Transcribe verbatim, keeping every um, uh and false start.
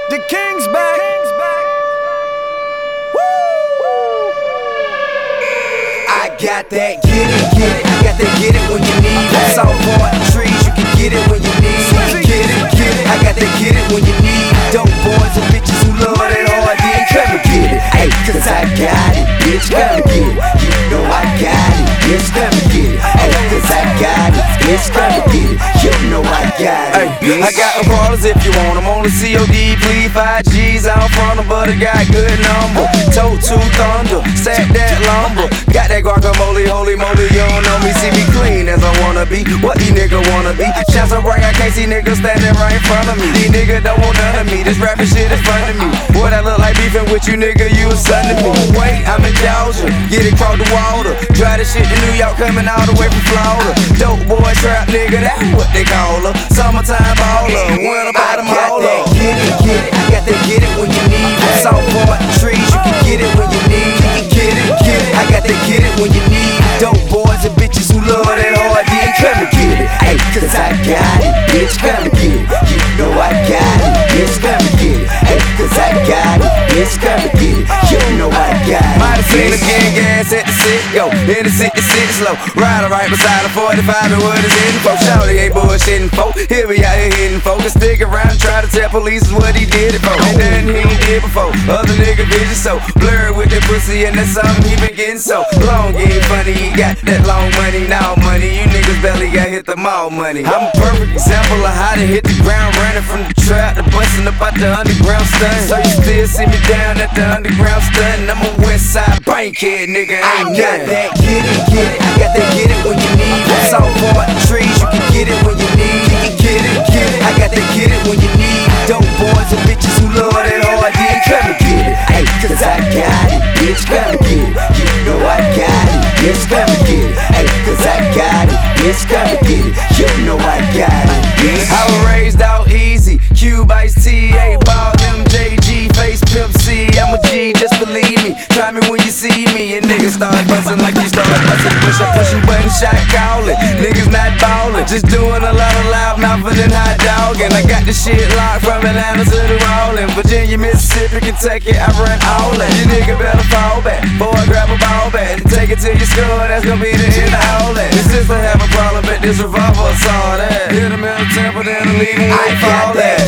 The King's back. Woo! I got that get it, get it. I got that get it when you need it. Soft boy trees, you can get it when you need it. Get it, get it. I got that get it when you need it. Dope boys and bitches who love that hard D. Come and get it, ayy, cause I got it, bitch. Come and get it. You know I got it, bitch. Come and get it, ayy, cause I got it, bitch. Come and get it. You know I got it, bitch. I got them ballers if you want them on the C O D, please five G's out front them, but I got good number. Toe two thunder, stack that lumber. Got that guacamole, holy moly, you don't know me. See me clean as I wanna be, what these niggas wanna be. Shots so bright, I can't see niggas standing right in front of me. These niggas don't want none of me, this rapping shit is fun to me. What I look like beefing with you, nigga, you a son to me. Wait, I'm in Georgia, get it across the water. Drive this shit to New York, coming all the way from Florida. Dope boy trap nigga, that's what they call her. Summertime baller, winter bottom hauler. Get it, get it, I got that get it when you need it. Soft boy trees, you can get it when you need it. Get it, get it, I got that get it when you need it. Dope boys and bitches who love that hard D. Come and get it, ayy, cause I got it, bitch. Come and get it, you know I got it, bitch. Come and get it, ayy, cause I got it, bitch. Come and get it, you know I got it. Might have seen again, gas at the sit go. In the city, city slow. Riding right beside the forty-five and what is in for. Shawty ain't bullshitting folk. Here we out here hitting folk. And stick around and try to tell police what he did it for. Ain't nothing he ain't did before. Other nigga vision so blurred with that pussy and that's something he been getting so long. Ain't funny, he got that long money, now money. You niggas barely got hit the mall money. I'm a perfect example of how to hit the ground running from the trap to busting up out the underground stun. So you still see me down at the underground stun. I'm a west side bankhead nigga, ain't I got nothing. that get it, get it. I got that get it when you need it. Soft boy trees, you can get it when you need it. Get it, get it. I got that get it when you need it. Dope boys and bitches who love that hard D. Come and get it, ayy, cause I got it, bitch. Come and get it, you know I got it, bitch. Come and get it, ayy, cause I got it, bitch. Come and get it, you know I got it, bitch. I was raised out easy, Cube Ice T, A Ball, M J G, Face Pimp C. I'm a G, just believe me. Try me when you see me, and niggas start bustin' like you start bustin'. Push up, push button, shot callin'. Niggas not ballin', just doing a lot of loud mouthing and hot doggin'. I got the shit locked from Atlanta to the Rollin', Virginia, Mississippi, Kentucky, I run all that. You nigga better fall back, boy, grab a ball bat and take it to your skull. That's gonna be the end of all that. Your sister have a problem, but this revolver saw that. Hit him in the temple, then leave him I got fall that